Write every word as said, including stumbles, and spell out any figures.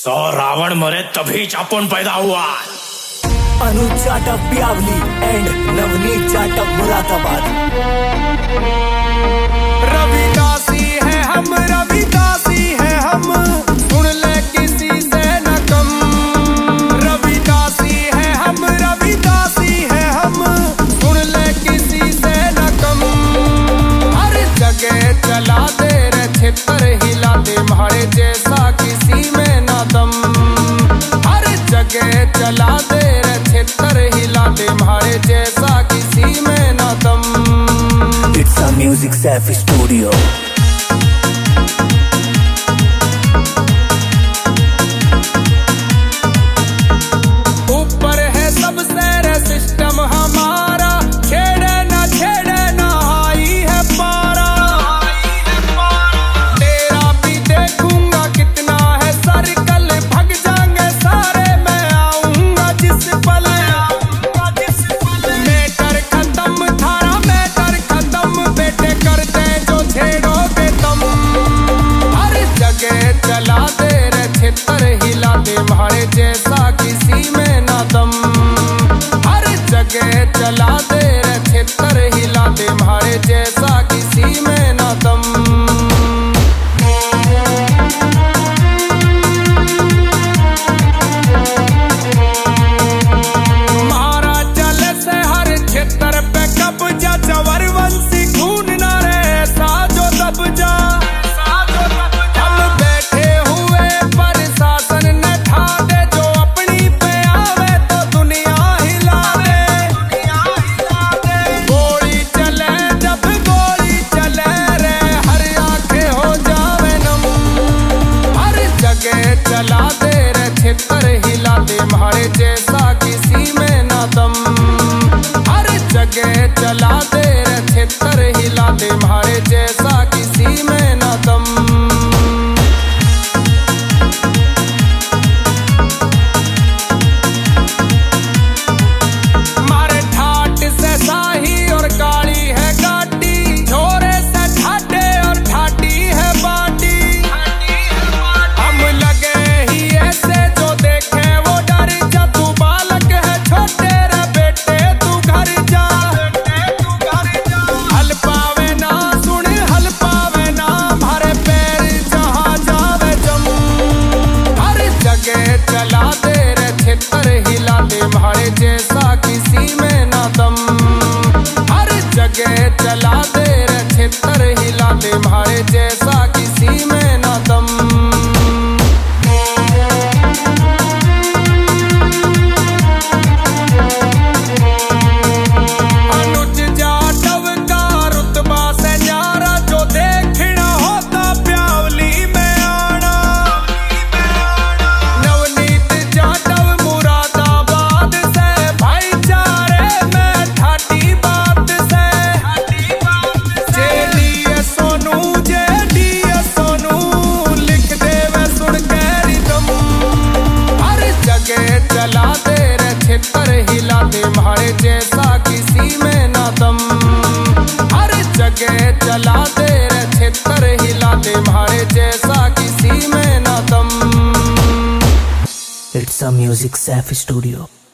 सौ रावण मरे तभी चापुन पैदा हुआ। अनुज जाटव ब्यावली एंड नवनीत जाटव मुरादाबाद। रविदासी है हम, रविदासी है हम, सुन ले किसी से न कम। रविदासी है हम, रविदासी है हम, सुन ले किसी से न कम। हर जगह चला दे रे छितर हिला दे, म्हारे जैसा किसी में न दम। हर जगह चला दे रे छितर हिला दे, म्हारे जैसा किसी में न दम। It's a music Saif studio. ऊपर है सबसे रे सिस्टम हमारा, छेड़े ना छेड़े ना आई है पारा। तेरा भी देखूंगा कितना है सर्कल, भग जाएंगे सारे मैं आऊंगा जिस पल। मैटर खत्म थारा मैटर खत्म, बेटे करते जो छेड़ोगे तुम। हर जगह चला दे रे छितर हिला दे, म्हारे जैसा किसी में ना दम। हर जगह चला दे रे छितर हिला दे, म्हारे जैसा किसी में ना दम। महाराजा से हर छितर पे कब्जा, चंवरवंशी खून ना रहे साजो दबजा। हम बैठे हुए प्रशासन ने ठा दे, जो अपनी पे आवे तो दुनिया हिला दे। गोली चले जब गोली चले रे, हर आंखें हो जावे नम। हर जगह चला दे रे छितर हिला दे, म्हारे जैसा किसी में ना दम। हर जगह चला दे रे छितर हिला दे, म्हारे जैसा किसी में ना दम। मारे ठाट से शाही और काली है गाटी, झोरे से ठाटे और ठाटी है बाटी। हम लगे ही ऐसे जो देखे वो डर जा, तू बालक है छोटे रे बेटे तू घर जा। हल पावे ना सुन हल पावे ना, म्हारे पैर जहाँ जावे जम। हर जगह चला दे रे छितर हिला दे, म्हारे जैसा किसी में ना दम। हर जगह चला दे रे छितर हिला दे, म्हारे जैसा किसी में ना दम। अनुज जाटव का रुतबा से न्यारा, जो देखना होता ब्यावली में आना। नवनीत जाटव मुरादाबाद से, भाईचारे में ठाटी बात से। जेडीए सोनू जेडीए सोनू, लिख दे वे सुन के रिदम। हर जगह चला दे रे छितर हिला दे, म्हारे जैसा किसी में ना दम। हर जगह चला दे रे छितर हिला दे, म्हारे जैसा किसी में ना दम। It's a music Saif studio.